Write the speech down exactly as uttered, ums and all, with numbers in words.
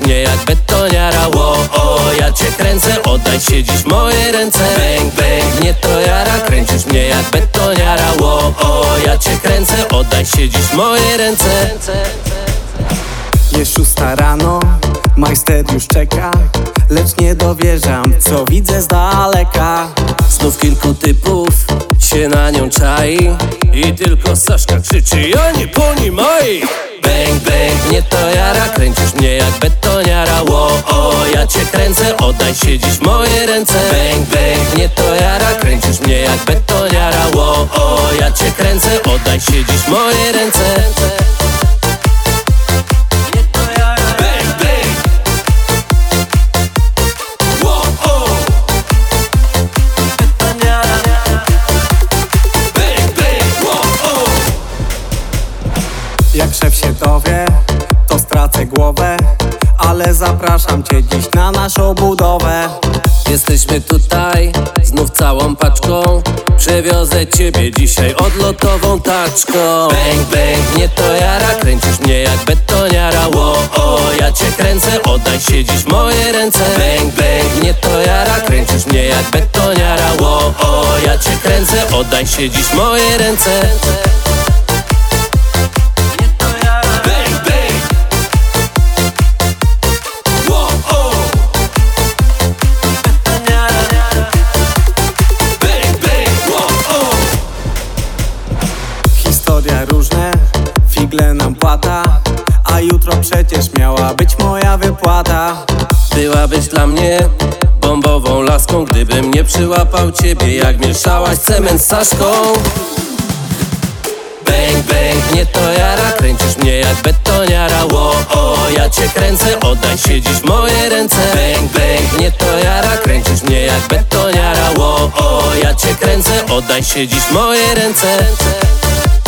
mnie jak betoniara. Ło, o, ja cię kręcę, oddaj się dziś w moje ręce. Bang, bang, mnie to jara, kręcisz mnie jak betoniara. Ło, o, ja cię kręcę, oddaj się dziś w moje ręce. Jest szósta rano, majster już czeka, lecz nie dowierzam, co widzę z daleka. Znów kilku typów się na nią czai i tylko Saszka krzyczy: ja nie poni moi. Bang, bang, mnie to jara, kręcisz mnie jak betoniara. Ło, o, ja cię kręcę, oddaj się dziś w moje ręce. Bang, bang, mnie to jara, kręcisz mnie jak betoniara. Ło, o, ja cię kręcę, oddaj się dziś w moje ręce. Jak szef się dowie, to stracę głowę, ale zapraszam cię dziś na naszą budowę. Jesteśmy tutaj, znów całą paczką. Przewiozę ciebie dzisiaj odlotową taczką. Bang, bang, mnie to jara, kręcisz mnie jak betoniara. Ło, o, ja cię kręcę, oddaj się dziś w moje ręce. Bang, bang, mnie to jara, kręcisz mnie jak betoniara. Ło, o, ja cię kręcę, oddaj się dziś w moje ręce. Historia różne, figle nam płata, a jutro przecież miała być moja wypłata. Byłabyś dla mnie bombową laską, gdybym nie przyłapał ciebie, jak mieszałaś cement z Saszką. Bang, bang, mnie to jara, kręcisz mnie jak betoniara. Ło, o, ja cię kręcę, oddaj się dziś w moje ręce. Bang, bang, mnie to jara, kręcisz mnie jak betoniara. Ło, o, ja cię kręcę, oddaj się dziś w moje ręce.